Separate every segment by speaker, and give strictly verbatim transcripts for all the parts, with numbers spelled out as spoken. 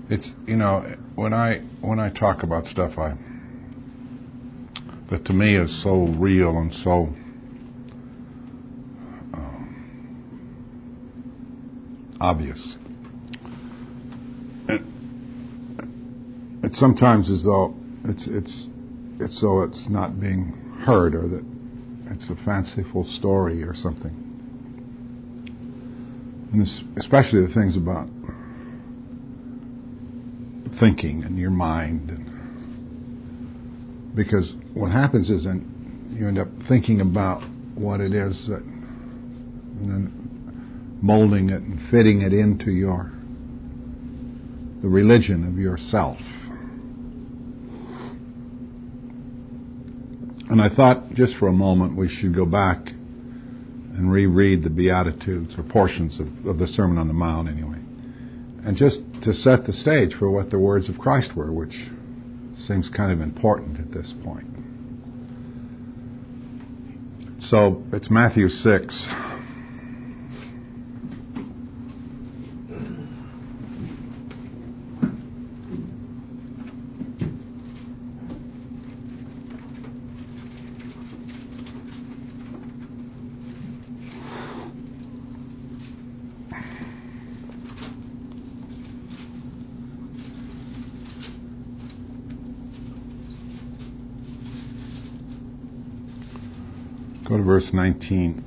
Speaker 1: It's, you know, when I when I talk about stuff I that to me is so real and so um, obvious, it, it sometimes as though it's it's it's so it's not being heard, or that it's a fanciful story or something. And this, especially the things about thinking and your mind, and because what happens is then you end up thinking about what it is that, and then molding it and fitting it into your the religion of yourself. And I thought just for a moment we should go back and reread the Beatitudes, or portions of, of the Sermon on the Mount anyway, and just to set the stage for what the words of Christ were, which seems kind of important at this point. So it's Matthew six. Go to verse nineteen.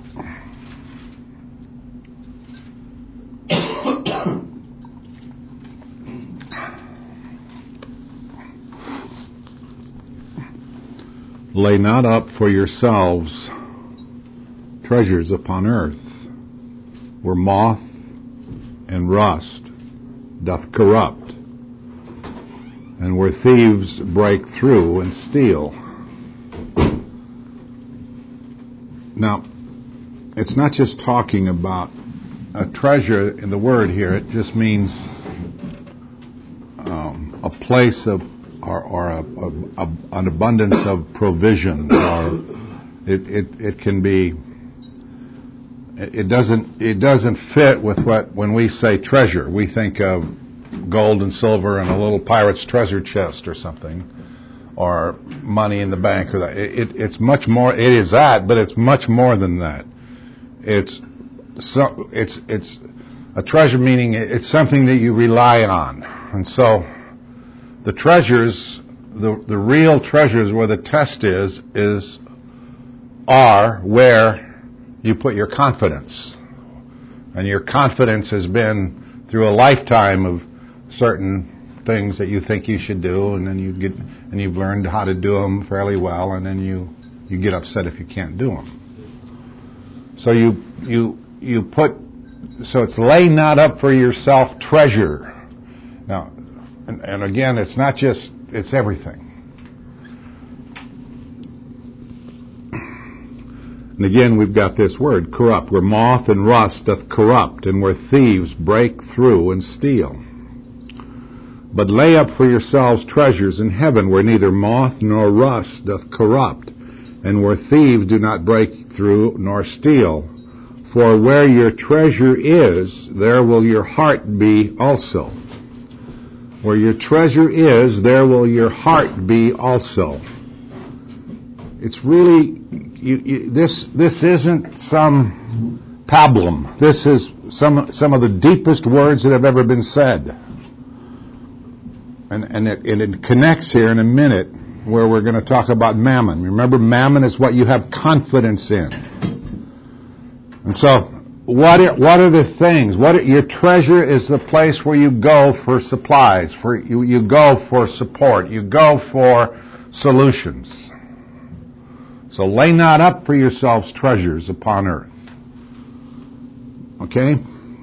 Speaker 1: Lay not up for yourselves treasures upon earth, where moth and rust doth corrupt, and where thieves break through and steal. Now, it's not just talking about a treasure in the word here. It just means um, a place of, or, or a, a, a, an abundance of provision, or it, it, it can be. It doesn't. It doesn't fit with what when we say treasure, we think of gold and silver and a little pirate's treasure chest or something, or money in the bank, or that. It, it's much more. It is that, but it's much more than that. It's so. It's it's a treasure, meaning it's something that you rely on, and so the treasures, the the real treasures, where the test is, is are where you put your confidence, and your confidence has been through a lifetime of certain things that you think you should do, and then you get and you've learned how to do them fairly well, and then you, you get upset if you can't do them. So you you you put so it's lay not up for yourself treasure. Now, and, and again, it's not just it's everything. And again, we've got this word corrupt, where moth and rust doth corrupt, and where thieves break through and steal. But lay up for yourselves treasures in heaven, where neither moth nor rust doth corrupt, and where thieves do not break through nor steal. For where your treasure is, there will your heart be also. Where your treasure is, there will your heart be also. It's really, you, you, this this isn't some pablum. This is some some of the deepest words that have ever been said. And, and, it, and it connects here in a minute where we're going to talk about mammon. Remember, mammon is what you have confidence in. And so, what are, what are the things? What are, your treasure is the place where you go for supplies, for you, you go for support, you go for solutions. So lay not up for yourselves treasures upon earth. Okay?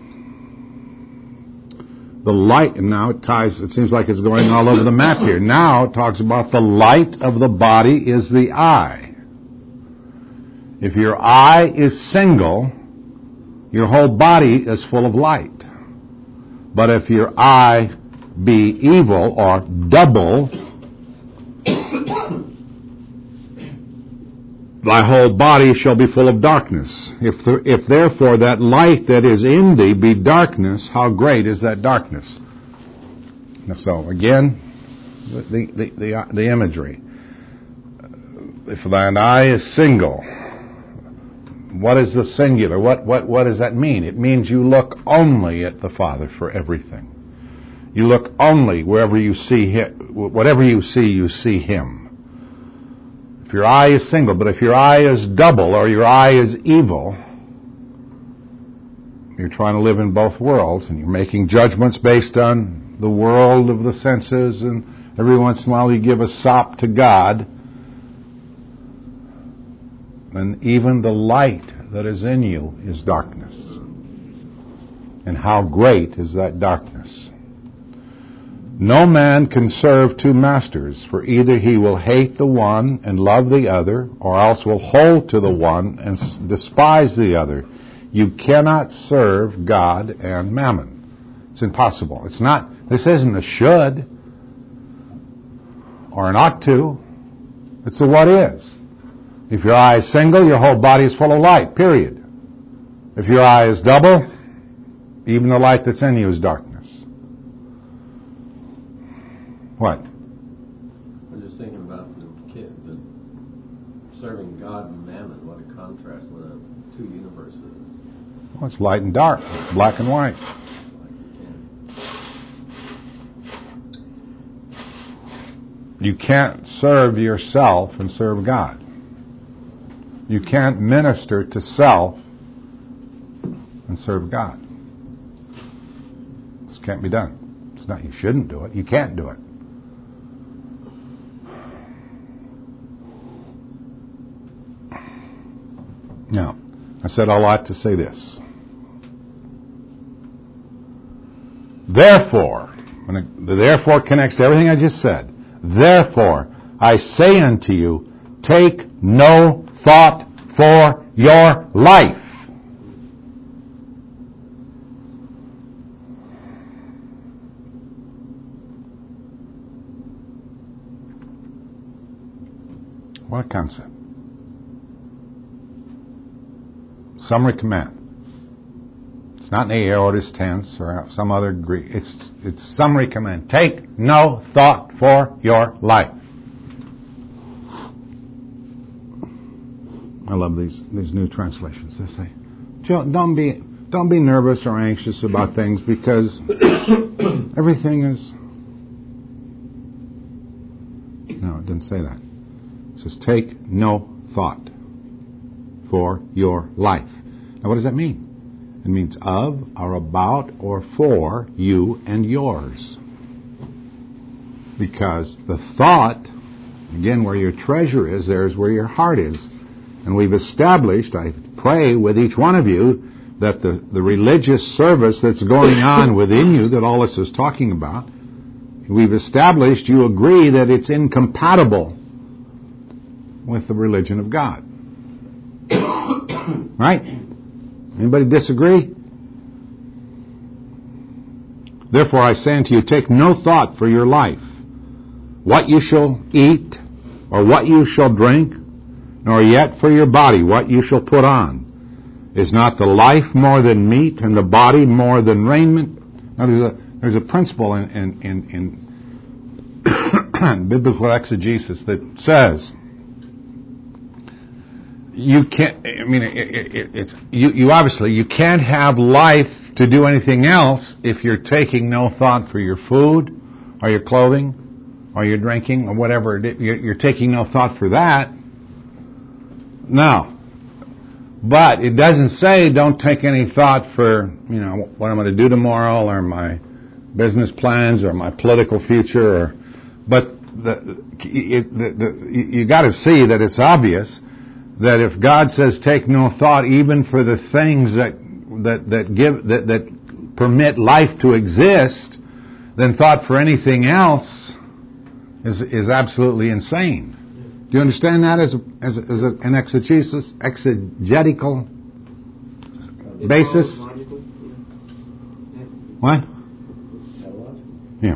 Speaker 1: The light, and now it ties, it seems like it's going all over the map here. Now it talks about the light of the body is the eye. If your eye is single, your whole body is full of light. But if your eye be evil or double, thy whole body shall be full of darkness. If, the, if therefore that light that is in thee be darkness, how great is that darkness? So again, the the the, the imagery. If thine eye is single, what is the singular? What what what does that mean? It means you look only at the Father for everything. You look only wherever you see him. Whatever you see, you see Him. If your eye is single, but if your eye is double or your eye is evil, you're trying to live in both worlds, and you're making judgments based on the world of the senses, and every once in a while you give a sop to God, and even the light that is in you is darkness. And how great is that darkness? No man can serve two masters, for either he will hate the one and love the other, or else will hold to the one and despise the other. You cannot serve God and mammon. It's impossible. It's not, this isn't a should or an ought to. It's a what is. If your eye is single, your whole body is full of light, period. If your eye is double, even the light that's in you is darkness. What?
Speaker 2: I'm just thinking about the kid, the serving God and mammon. What a contrast with the two universes.
Speaker 1: Well, it's light and dark, black and white. You can't serve yourself and serve God. You can't minister to self and serve God. This can't be done. It's not you shouldn't do it. You can't do it. Now, I said a lot to say this. Therefore, when it, the therefore connects to everything I just said. Therefore, I say unto you, take no thought for your life. What a concept. Summary command. It's not in the aorist tense or some other Greek. It's it's summary command. Take no thought for your life. I love these these new translations. They say, "Don't be don't be nervous or anxious about things because everything is." No, it didn't say that. It says, "Take no thought for your life." Now, what does that mean? It means of, or about, or for you and yours. Because the thought, again, where your treasure is, there's where your heart is. And we've established, I pray with each one of you, that the, the religious service that's going on within you, that all this is talking about, we've established, you agree that it's incompatible with the religion of God. Right? Anybody disagree? Therefore I say unto you, take no thought for your life, what you shall eat, or what you shall drink, nor yet for your body, what you shall put on. Is not the life more than meat, and the body more than raiment? Now there's a, there's a principle in, in, in, in biblical exegesis that says, you can't, I mean, it, it, it's, you, you obviously, you can't have life to do anything else if you're taking no thought for your food, or your clothing, or your drinking, or whatever. You're, you're taking no thought for that. No. But it doesn't say don't take any thought for, you know, what I'm going to do tomorrow, or my business plans, or my political future, or, but the, it, the, the, you got to see that it's obvious that if God says take no thought even for the things that that that give that, that permit life to exist, then thought for anything else is is absolutely insane. Do you understand that as a, as, a, as a, an exegesis, exegetical basis? What? Yeah.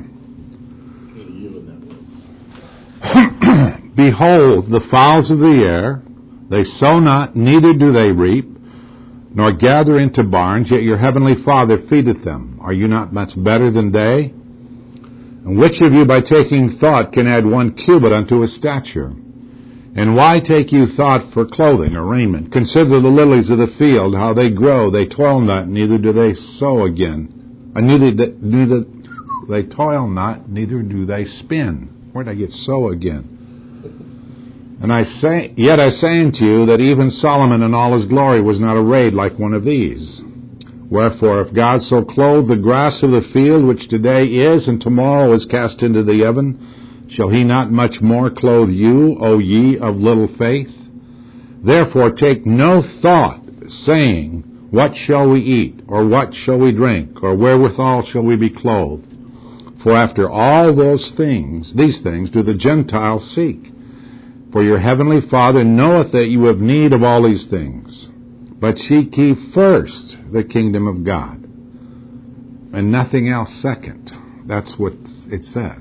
Speaker 1: Behold, the fowls of the air, they sow not, neither do they reap, nor gather into barns, yet your heavenly Father feedeth them. Are you not much better than they? And which of you by taking thought can add one cubit unto his stature? And why take you thought for clothing or raiment? Consider the lilies of the field, how they grow. They toil not, neither do they sow again. And neither, neither they toil not, neither do they spin. Where did I get sow again? And I say, yet I say unto you that even Solomon in all his glory was not arrayed like one of these. Wherefore, if God so clothe the grass of the field, which today is and tomorrow is cast into the oven, shall he not much more clothe you, O ye of little faith? Therefore take no thought, saying, what shall we eat, or what shall we drink, or wherewithal shall we be clothed? For after all those things, these things do the Gentiles seek. For your heavenly Father knoweth that you have need of all these things. But seek ye first the kingdom of God, and nothing else second. That's what it says.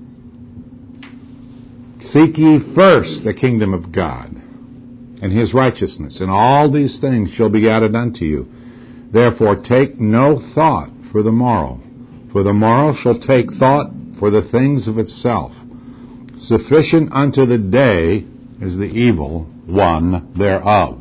Speaker 1: Seek ye first the kingdom of God and his righteousness, and all these things shall be added unto you. Therefore take no thought for the morrow, for the morrow shall take thought for the things of itself. Sufficient unto the day is the evil one thereof.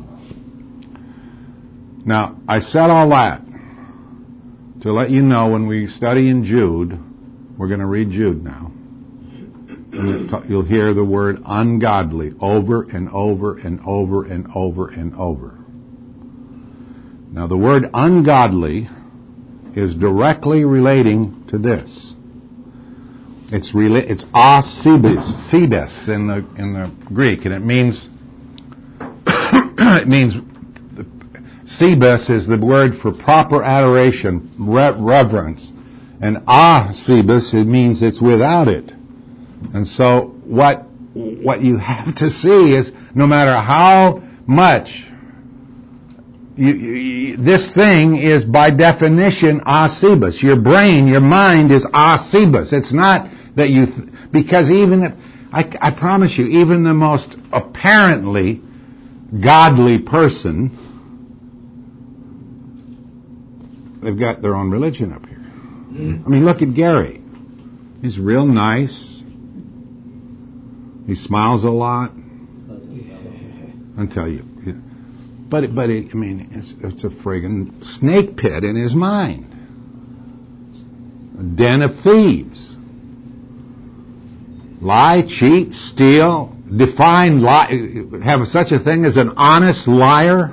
Speaker 1: Now, I said all that to let you know when we study in Jude, we're going to read Jude now. You'll hear the word ungodly over and over and over and over and over. Now, the word ungodly is directly relating to this. It's rela- it's asibis, sibis in the in the Greek, and it means it means sibis is the word for proper adoration, re- reverence, and asibis it means it's without it. And so what what you have to see is no matter how much you, you, this thing is by definition asibus. Your brain, your mind is asibus. It's not that you th- because even if, I, I promise you, even the most apparently godly person, they've got their own religion up here. I mean, look at Gary. He's real nice. He smiles a lot. I'll tell you. But, it, but it, I mean, it's, it's a friggin' snake pit in his mind. A den of thieves. Lie, cheat, steal, define, lie, have such a thing as an honest liar.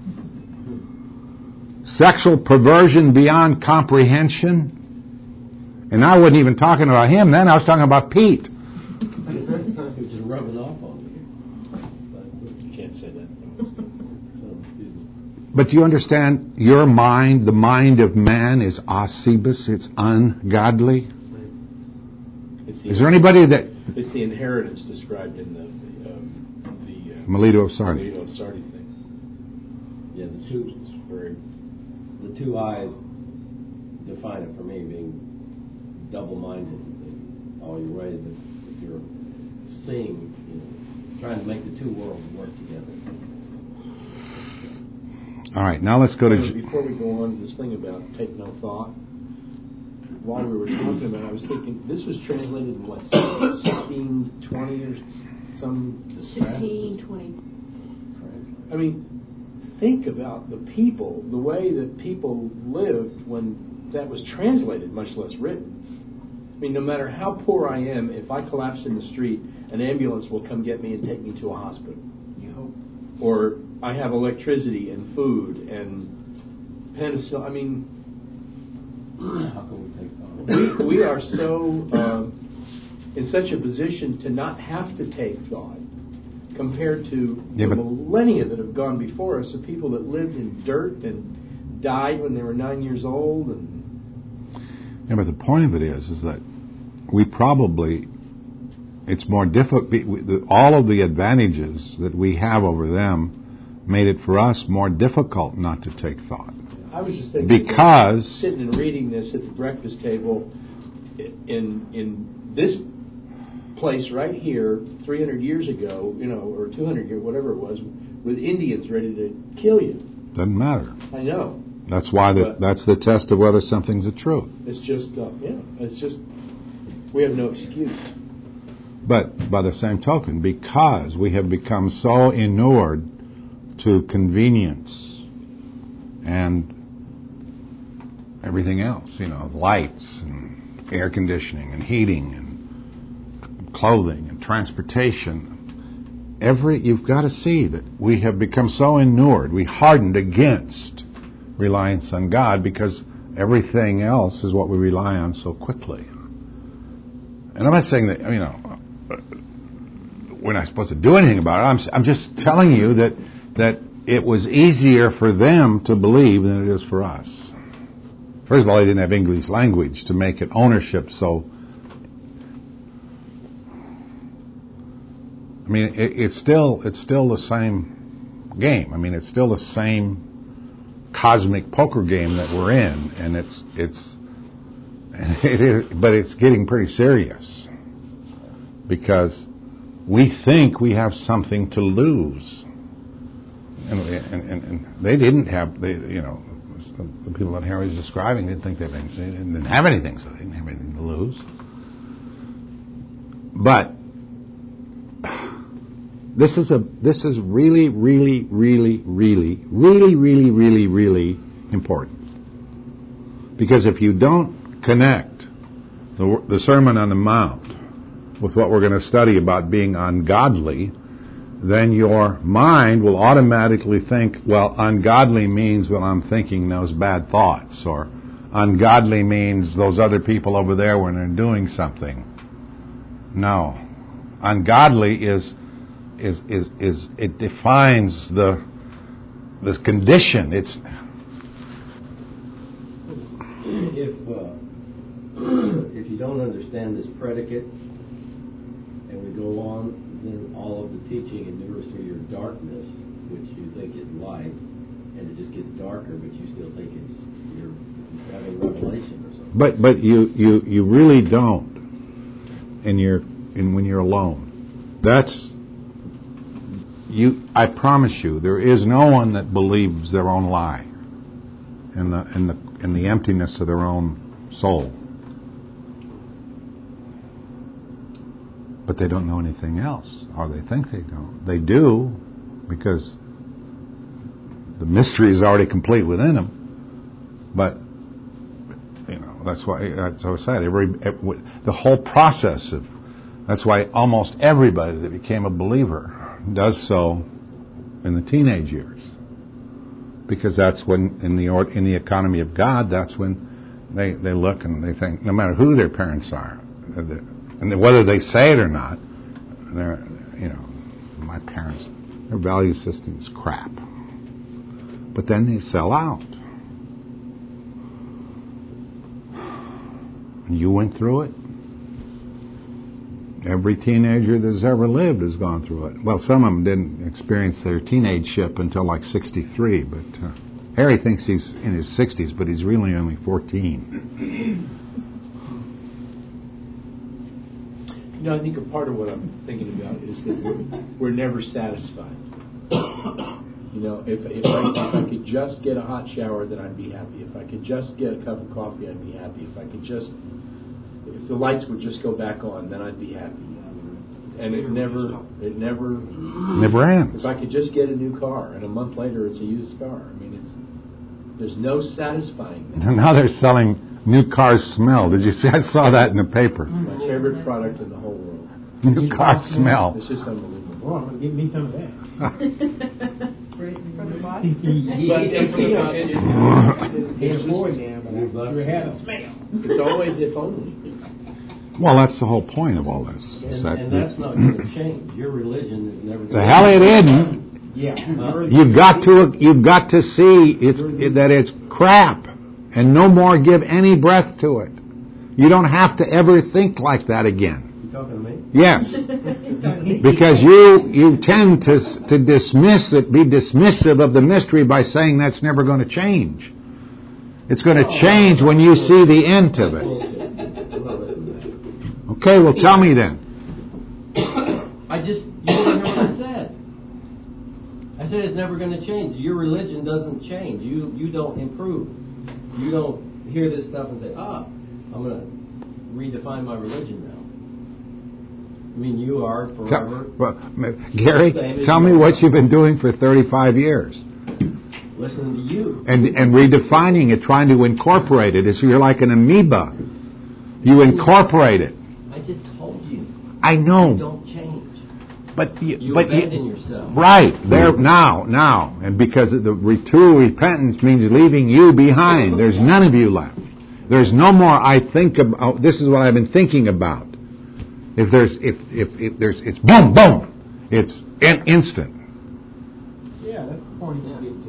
Speaker 1: Sexual perversion beyond comprehension. And I wasn't even talking about him then. I was talking about Pete.
Speaker 2: Just rubbing off on me. But you can't say that.
Speaker 1: But do you understand? Your mind, the mind of man, is asibus. It's ungodly.
Speaker 3: It's the
Speaker 1: is there anybody that...
Speaker 3: It's the inheritance described in the the, um, the uh,
Speaker 1: Melito of Sardi.
Speaker 3: Melito of Sardi thing.
Speaker 2: Yeah, the two,
Speaker 3: very,
Speaker 2: the two eyes define it for me, being double-minded. All you're right, if, if you're seeing, you know, trying to make the two worlds work together.
Speaker 1: All right, now let's go to...
Speaker 3: Before we go on to this thing about take no thought, while we were talking about it, I was thinking, this was translated in what, sixteen twenty or some...
Speaker 4: sixteen twenty.
Speaker 3: I mean, think about the people, the way that people lived when that was translated, much less written. I mean, no matter how poor I am, if I collapse in the street, an ambulance will come get me and take me to a hospital.
Speaker 2: You hope.
Speaker 3: Or I have electricity and food and penicillin. I mean,
Speaker 2: how can we take thought?
Speaker 3: we, we are so um, in such a position to not have to take thought compared to
Speaker 1: yeah,
Speaker 3: the millennia that have gone before us, the people that lived in dirt and died when they were nine years old. And
Speaker 1: yeah, but the point of it is, is that we probably, it's more difficult, all of the advantages that we have over them made it for us more difficult not to take thought.
Speaker 3: I was just thinking,
Speaker 1: because
Speaker 3: sitting and reading this at the breakfast table in in this place right here, three hundred years ago, you know, or two hundred years, whatever it was, with Indians ready to kill you.
Speaker 1: Doesn't matter.
Speaker 3: I know.
Speaker 1: That's why the, that's the test of whether something's the truth.
Speaker 3: It's just, uh, yeah, it's just, We have no excuse.
Speaker 1: But by the same token, because we have become so inured to convenience and everything else, you know, lights and air conditioning and heating and clothing and transportation, every you've got to see that we have become so inured, we hardened against reliance on God because everything else is what we rely on so quickly. And I'm not saying that, you know, we're not supposed to do anything about it. I'm, I'm just telling you that that it was easier for them to believe than it is for us. First of all, they didn't have English language to make it ownership, so I mean, it, it's still it's still the same game. I mean, it's still the same cosmic poker game that we're in, and it's it's it is, but it's getting pretty serious because we think we have something to lose, and and, and, and they didn't have they you know the, the people that Harry was describing didn't think they, they didn't have anything, so they didn't have anything to lose. But this is a this is really really really really really really really really important, because if you don't connect the, the Sermon on the Mount with what we're going to study about being ungodly, then your mind will automatically think, well, ungodly means, well, I'm thinking those bad thoughts, or ungodly means those other people over there when they're doing something. No. Ungodly is is is, is it defines the this condition. It's
Speaker 2: if uh, if you don't understand this predicate, and we go on, then all of the teaching endures through your darkness, which you think is light, and it just gets darker, but you still think it's you're having revelation or something.
Speaker 1: But but you, you, you really don't, and you're and when you're alone. That's you. I promise you, there is no one that believes their own lie, and the and the and the emptiness of their own soul. But they don't know anything else, or they think they don't. They do, because the mystery is already complete within them. But you know, that's why that's what I said. Every, every the whole process of that's why almost everybody that became a believer does so in the teenage years, because that's when in the in the economy of God, that's when they they look and they think, no matter who their parents are. And whether they say it or not, they're, you know, my parents, their value system is crap. But then they sell out. And you went through it. Every teenager that's ever lived has gone through it. Well, some of them didn't experience their teenageship until like sixty-three, but uh, Harry thinks he's in his sixties, but he's really only fourteen.
Speaker 3: You know, I think a part of what I'm thinking about is that we're, we're never satisfied. You know, if if I, if I could just get a hot shower, then I'd be happy. If I could just get a cup of coffee, I'd be happy. If I could just, if the lights would just go back on, then I'd be happy. And it never, it never,
Speaker 1: never ends.
Speaker 3: If I could just get a new car, and a month later it's a used car. I mean, it's there's no satisfying that.
Speaker 1: Now they're selling new cars smell. Did you see? I saw that in the paper.
Speaker 3: My favorite product in the whole world.
Speaker 1: New car smell.
Speaker 3: It's just unbelievable.
Speaker 4: Well, I'm going to give me some of that.
Speaker 5: For the boss?
Speaker 3: But it's, you know, it, it,
Speaker 4: Can't
Speaker 3: it's,
Speaker 4: afford
Speaker 3: just,
Speaker 4: now, but I sure had a smell.
Speaker 3: it's always if only.
Speaker 1: Well, that's the whole point of all this. is
Speaker 2: And,
Speaker 1: that
Speaker 2: and that's not going to change. Your religion is never going to
Speaker 1: the hell it isn't.
Speaker 4: Yeah.
Speaker 1: You've got to you've got to see it's that it's crap, and no more give any breath to it. You don't have to ever think like that again.
Speaker 2: You talking to me?
Speaker 1: Yes, because you you tend to to dismiss it, be dismissive of the mystery by saying that's never going to change. It's going to change when you see the end of it. Okay, well, tell me then.
Speaker 2: I just, you didn't hear what I said. I said it's never going to change. Your religion doesn't change. You you don't improve. You don't hear this stuff and say, ah, I'm going to redefine my religion now. I mean, you are forever.
Speaker 1: Well, Gary, tell me what you've been doing for thirty-five years.
Speaker 2: Listening to you.
Speaker 1: And and redefining it, trying to incorporate it. As you're like an amoeba. You incorporate it.
Speaker 2: I just told you.
Speaker 1: I know.
Speaker 2: You don't change.
Speaker 1: But you,
Speaker 2: You
Speaker 1: but
Speaker 2: abandon
Speaker 1: you,
Speaker 2: yourself.
Speaker 1: Right. There now, now. And because of the re- true repentance means leaving you behind. There's none of you left. There's no more I think about. This is what I've been thinking about. If there's if if, if there's it's boom boom. It's in, instant.
Speaker 4: Yeah, that's the point you get to.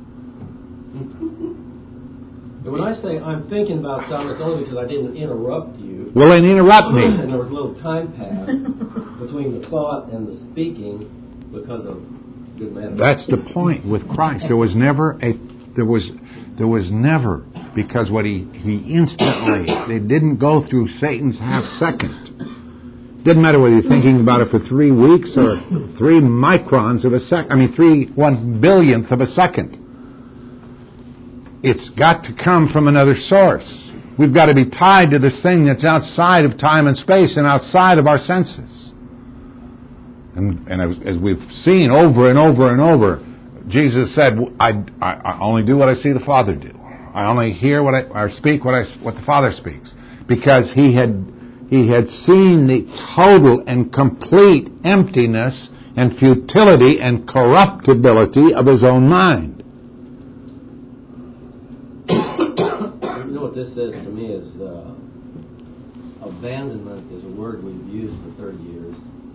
Speaker 2: And when I say I'm thinking about something, it's only because I didn't interrupt you.
Speaker 1: Well, then interrupt me.
Speaker 2: And there was a little time pass between the thought and the speaking because of good manners.
Speaker 1: That's the point with Christ. There was never a there was there was never because what he he instantly they didn't go through Satan's half second. Didn't matter whether you're thinking about it for three weeks or three microns of a second. I mean, three one billionth of a second. It's got to come from another source. We've got to be tied to this thing that's outside of time and space and outside of our senses. And, and as, as we've seen over and over and over, Jesus said, I, I, I only do what I see the Father do. I only hear what I or speak what I what the Father speaks. Because he had he had seen the total and complete emptiness and futility and corruptibility of his own mind.
Speaker 2: You know what this says to me is uh, abandonment is a word we've used for thirty years.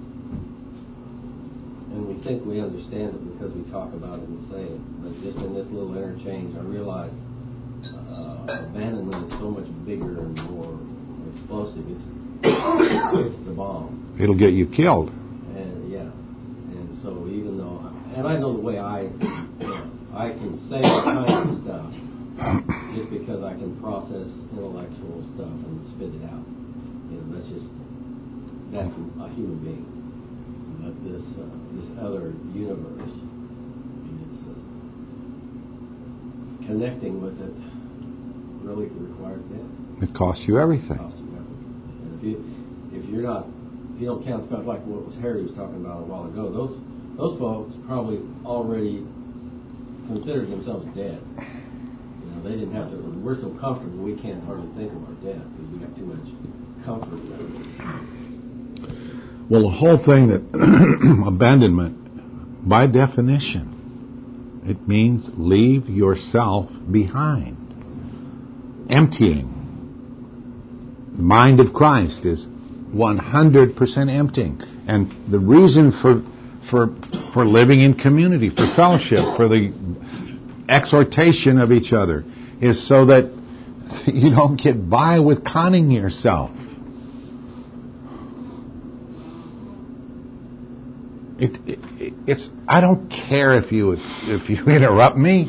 Speaker 2: And we think we understand it because we talk about it and say it. But just in this little interchange, I realize uh, abandonment is so much bigger and more explosive. It's, it's the bomb.
Speaker 1: It'll get you killed.
Speaker 2: And yeah. And so even though, and I know the way I, you know, I can say all kinds of stuff just because I can process intellectual stuff and spit it out. You know, that's just, that's a human being. But this uh, this other universe, it's, uh, connecting with it really requires death.
Speaker 1: It costs you everything.
Speaker 2: It costs you everything. And if you if you're not if you don't count stuff like what was Harry was talking about a while ago, those those folks probably already considered themselves dead. You know, they didn't have to. We're so comfortable we can't hardly think of our death because we got too much comfort in it.
Speaker 1: Well, the whole thing that abandonment, by definition, it means leave yourself behind. Emptying. The mind of Christ is one hundred percent emptying. And the reason for for for living in community, for fellowship, for the exhortation of each other, is so that you don't get by with conning yourself. It, it, it's. I don't care if you if you interrupt me.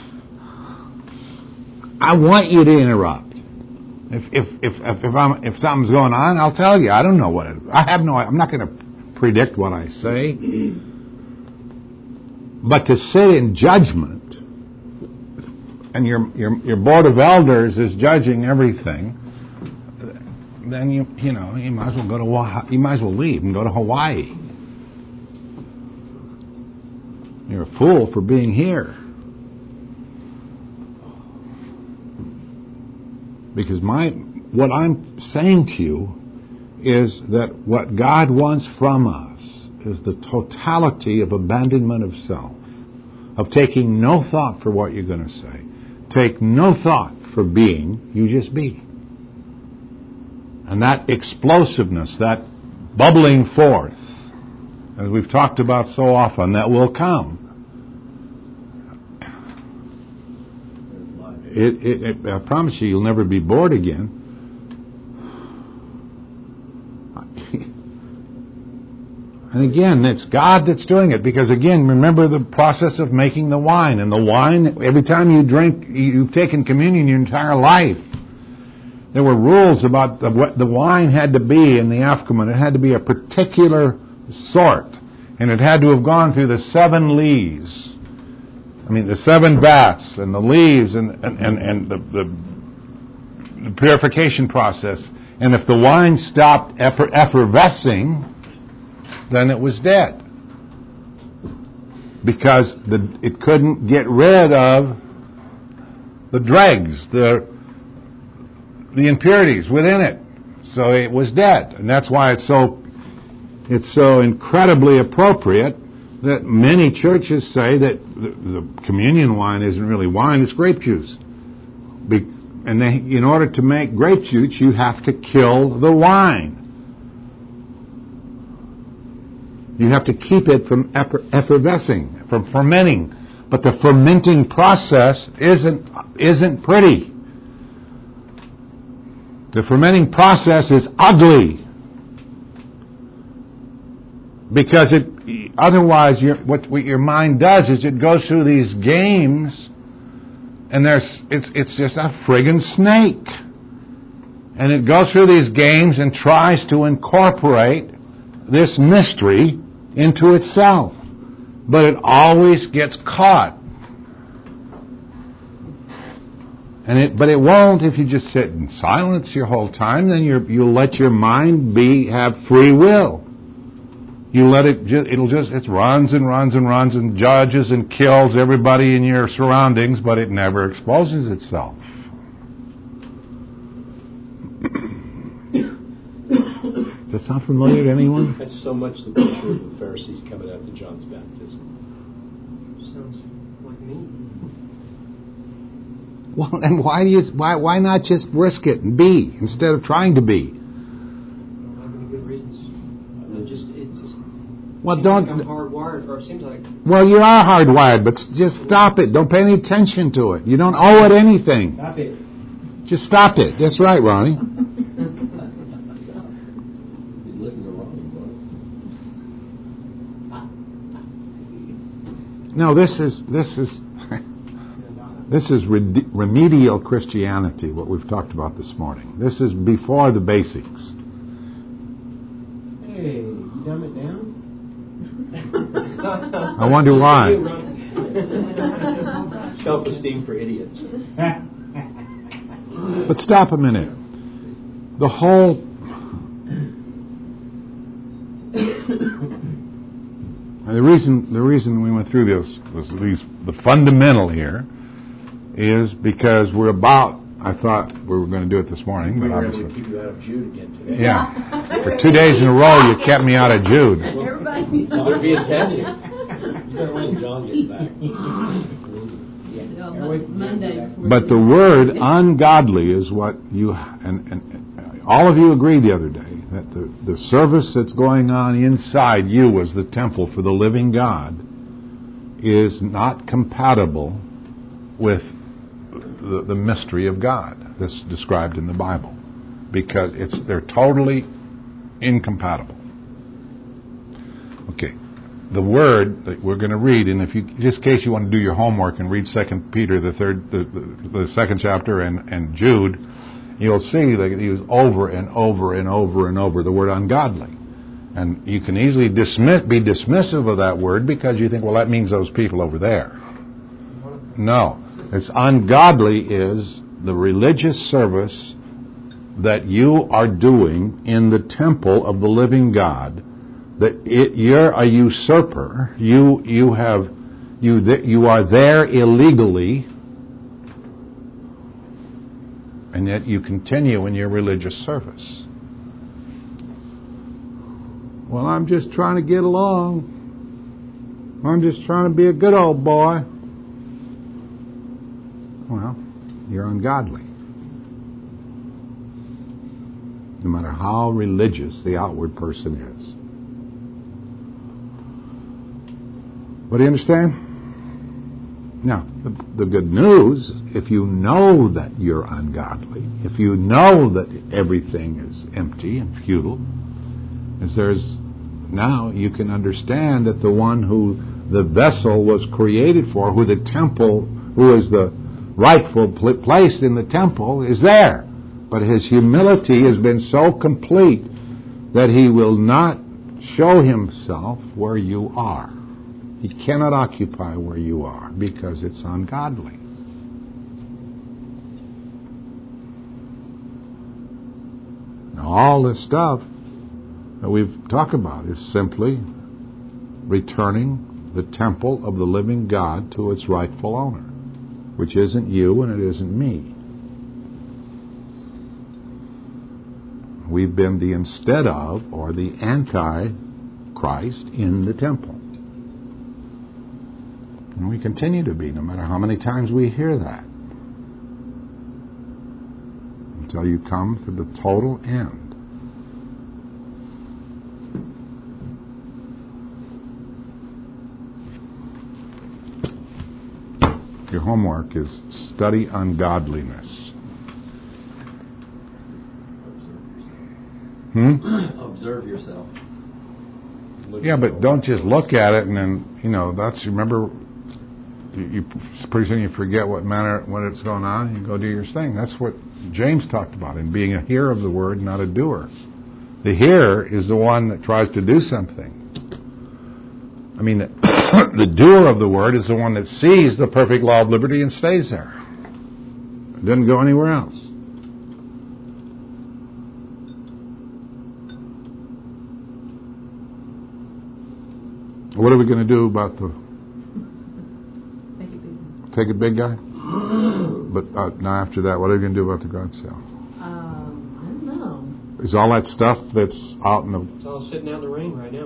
Speaker 1: I want you to interrupt. If if if if, if, I'm, if something's going on, I'll tell you. I don't know what it is. I have no. I'm not going to predict what I say. But to sit in judgment, and your your your board of elders is judging everything, then you you know you might as well go to you might as well leave and go to Hawaii. You're a fool for being here. Because my what I'm saying to you is that what God wants from us is the totality of abandonment of self, of taking no thought for what you're going to say. Take no thought for being, you just be. And that explosiveness, that bubbling forth, as we've talked about so often, that will come. It, it, it, I promise you, you'll never be bored again. And again, it's God that's doing it. Because again, remember the process of making the wine. And the wine, every time you drink, you've taken communion your entire life. There were rules about the, what the wine had to be in the Afghaman. It had to be a particular sort. And it had to have gone through the seven lees. I mean, the seven vats and the leaves and, and, and, and the, the, the purification process. And if the wine stopped effer- effervescing, then it was dead. Because the, it couldn't get rid of the dregs, the, the impurities within it. So it was dead. And that's why it's so, it's so incredibly appropriate that many churches say that the, the communion wine isn't really wine, it's grape juice. Be, and they, in order to make grape juice, you have to kill the wine. You have to keep it from effervescing, from fermenting. But the fermenting process isn't, isn't pretty. The fermenting process is ugly. Because it, otherwise, your, what, what your mind does is it goes through these games, and there's it's it's just a friggin' snake, and it goes through these games and tries to incorporate this mystery into itself, but it always gets caught, and it but it won't if you just sit in silence your whole time. Then you're, you'll let your mind be have free will. You let it, it'll just, it runs and runs and runs and judges and kills everybody in your surroundings, but it never exposes itself. Does that sound familiar to anyone?
Speaker 3: That's so much the picture of the Pharisees coming after John's baptism.
Speaker 4: Sounds like me.
Speaker 1: Well, and why do you, why, why not just risk it and be instead of trying to be?
Speaker 4: I don't have any good reasons. It just, it just
Speaker 1: Well,
Speaker 4: seems
Speaker 1: don't.
Speaker 4: like I'm hardwired, or it seems like.
Speaker 1: Well, you are hardwired, but just stop it. Don't pay any attention to it. You don't owe it anything.
Speaker 4: Stop it.
Speaker 1: Just stop it. That's right, Ronnie.
Speaker 2: Listen to Ronnie, boy.
Speaker 1: No, this is this is this is rede- remedial Christianity. What we've talked about this morning. This is before the basics.
Speaker 4: Hey, you dumb it down?
Speaker 1: I wonder why.
Speaker 3: Self-esteem for idiots.
Speaker 1: But stop a minute. The whole and the reason the reason we went through this was these the fundamental here is because we're about. I thought we were going to do it this morning,
Speaker 3: We
Speaker 1: but
Speaker 3: were able
Speaker 1: obviously,
Speaker 3: to keep you out of Jude again today.
Speaker 1: yeah. For two days in a row, you kept me out of Jude.
Speaker 5: Everybody.
Speaker 3: There'd be a test.
Speaker 2: You better wait until John gets back.
Speaker 5: No, Mon- Monday. before
Speaker 1: But the word ungodly is what you and, and, and all of you agreed the other day that the, the service that's going on inside you as the temple for the living God is not compatible with the, the mystery of God that's described in the Bible, because it's they're totally incompatible. Okay. The word that we're going to read, and if you, just in case you want to do your homework and read Second Peter, the third, the, the, the second chapter, and, and Jude, you'll see that he was over and over and over and over the word ungodly, and you can easily dismiss, be dismissive of that word because you think, well, that means those people over there. No, it's ungodly is the religious service that you are doing in the temple of the living God. That it, you're a usurper. You you have you th- you are there illegally, and yet you continue in your religious service. Well, I'm just trying to get along. I'm just trying to be a good old boy. Well, you're ungodly. No matter how religious the outward person is. But do you understand? Now, the, the good news, if you know that you're ungodly, if you know that everything is empty and futile, is there's now you can understand that the one who the vessel was created for, who the temple, who is the rightful pl- place in the temple, is there. But his humility has been so complete that he will not show himself where you are. He cannot occupy where you are because it's ungodly. Now, all this stuff that we've talked about is simply returning the temple of the living God to its rightful owner, which isn't you and it isn't me. We've been the instead of or the anti-Christ in the temple. And we continue to be, no matter how many times we hear that. Until you come to the total end. Your homework is study ungodliness. Hmm?
Speaker 2: Observe yourself.
Speaker 1: Yeah, but don't just look at it and then, you know, that's, remember, you, you pretty soon you forget what manner, what it's going on, and you go do your thing. That's what James talked about, in being a hearer of the word, not a doer. The hearer is the one that tries to do something. I mean, the, the doer of the word is the one that sees the perfect law of liberty and stays there. It doesn't go anywhere else. What are we going to do about the
Speaker 5: Take it big.
Speaker 1: take it big guy? But uh, now after that, what are we going to do about the garage sale?
Speaker 5: Um, I don't know.
Speaker 1: Is all that stuff that's out in the...
Speaker 4: It's all sitting out in the rain right now.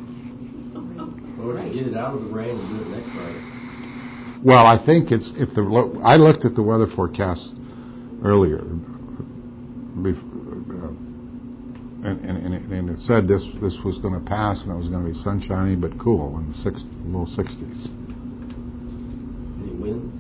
Speaker 2: Or to get it out of the rain and do it next Friday.
Speaker 1: Well, I think it's... if the lo- I looked at the weather forecast earlier, bef- uh, and, and, and, it, and it said this this was going to pass and it was going to be sunshiny but cool in the six, low sixties.
Speaker 2: Any wind?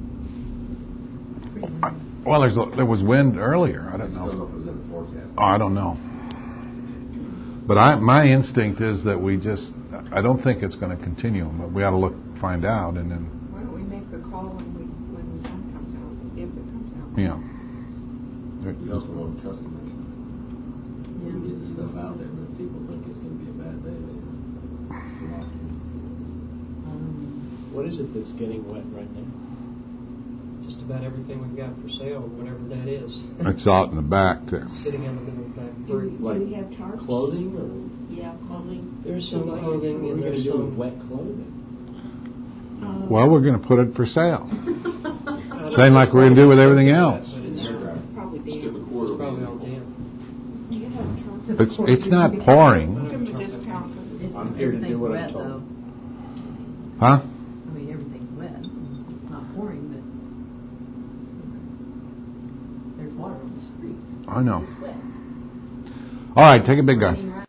Speaker 1: Well, there's a, there was wind earlier. I
Speaker 2: I
Speaker 1: don't
Speaker 2: just don't know
Speaker 1: know.
Speaker 2: if it was in the forecast.
Speaker 1: Oh, I don't know. But I, my instinct is that we just... I don't think it's going to continue, but we ought to look, find out, and then...
Speaker 6: Why don't we make the call when we when the sun comes out, if it comes out?
Speaker 1: Yeah.
Speaker 2: You also want customers. You get the stuff out there, but if people think it's going to be a bad day, they
Speaker 5: Um,
Speaker 3: What is it that's getting wet right now?
Speaker 4: Just about everything we've got for sale, whatever that is.
Speaker 1: It's out in the back there.
Speaker 4: Sitting in the middle of that
Speaker 6: Do we,
Speaker 4: break.
Speaker 6: do
Speaker 2: Like
Speaker 6: we have tarps?
Speaker 2: clothing or...
Speaker 6: Yeah, clothing.
Speaker 4: There's some
Speaker 6: Like-
Speaker 4: clothing
Speaker 3: What are
Speaker 4: and
Speaker 3: we going to
Speaker 4: there's
Speaker 3: do with
Speaker 4: some...
Speaker 3: wet clothing?
Speaker 6: Uh,
Speaker 1: Well, we're going to put it for sale.
Speaker 4: I don't
Speaker 1: Same
Speaker 4: know
Speaker 1: like we're going to do with everything else.
Speaker 4: But it's,
Speaker 6: Probably
Speaker 2: Skip a
Speaker 6: damp.
Speaker 2: quarter.
Speaker 4: it's probably all damp.
Speaker 6: You have tarps.
Speaker 1: It's it's not pouring.
Speaker 6: Give them a discount. 'Cause
Speaker 5: it's,
Speaker 3: I'm here to do
Speaker 5: everything's
Speaker 3: what I'm
Speaker 5: wet,
Speaker 3: told.
Speaker 5: though.
Speaker 1: Huh?
Speaker 5: I mean, everything's wet. It's not pouring, but there's water on the street.
Speaker 1: I know.
Speaker 5: It's wet.
Speaker 1: All right, take a big guy.
Speaker 5: Raining